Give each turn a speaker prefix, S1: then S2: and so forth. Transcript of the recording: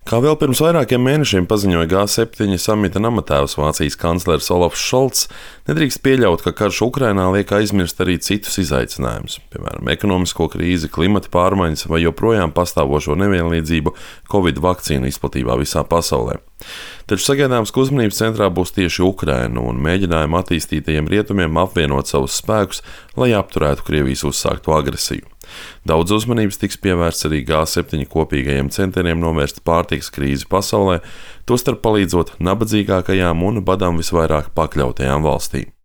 S1: Kā vēl pirms vairākiem mēnešiem paziņoja G7 samita namatēvs Vācijas kanclers Olafs Šolts, nedrīkst pieļaut, ka karš Ukrainā liek aizmirst arī citus izaicinājumus, piemēram, ekonomisko krīzi, klimata pārmaiņas vai joprojām pastāvošo nevienlīdzību Covid vakcīnu izplatībā visā pasaulē. Taču sagaidāms, ka uzmanības centrā būs tieši Ukraina un mēģinājumi attīstītajiem rietumiem apvienot savus spēkus, lai apturētu Krievijas uzsākto agresiju. Daudz uzmanības tiks pievērsts arī G7 kopīgajiem centieniem novērst pārtikas krīzi pasaulē, tostarp palīdzot nabadzīgākajām un badam visvairāk pakļautajām valstīm.